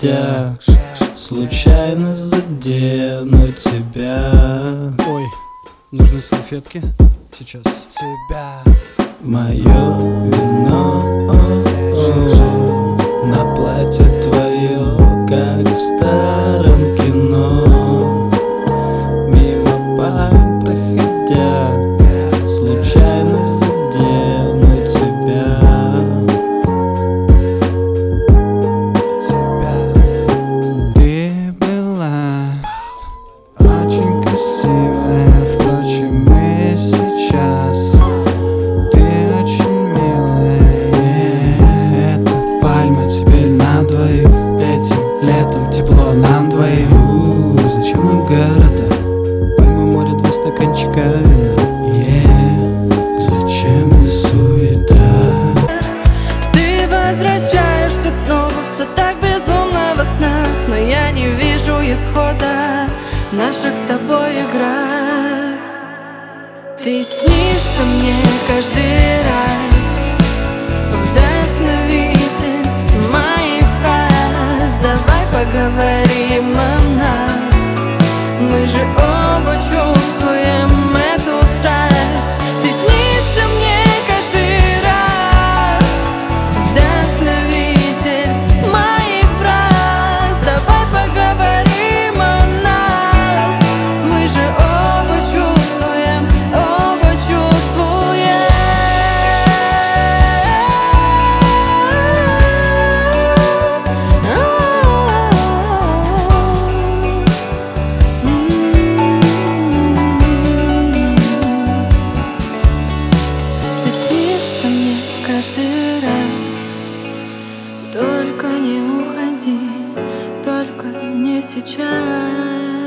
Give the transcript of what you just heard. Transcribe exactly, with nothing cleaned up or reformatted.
проходя, случайно задену тебя. Ой, нужны салфетки? Сейчас. Тебя. Мое вино на платье твое, как в старом кино. Мимо парень проходя, случайно задену тебя. Тебя. Ты была очень красивая, впрочем, и сейчас. Ты очень милая, эта пальма теперь на двоих. Этим летом тепло нам двоих. У-у-у, зачем нам города? Пальмы, море, два стаканчика вина. Yeah. Зачем мне суета? Ты возвращаешься снова, все так безумно во снах, но я не вижу исхода в наших с тобой играх. Ты снишься мне каждый раз, вдохновитель моих фраз. Давай поговорим о нас, мы же оба чувствуем эту страсть. Ты снишься мне каждый раз, вдохновитель моих фраз. Давай поговорим о нас, мы же оба чувствуем, оба чувствуем. Ты снишься мне каждый раз, только не уходи, только не сейчас.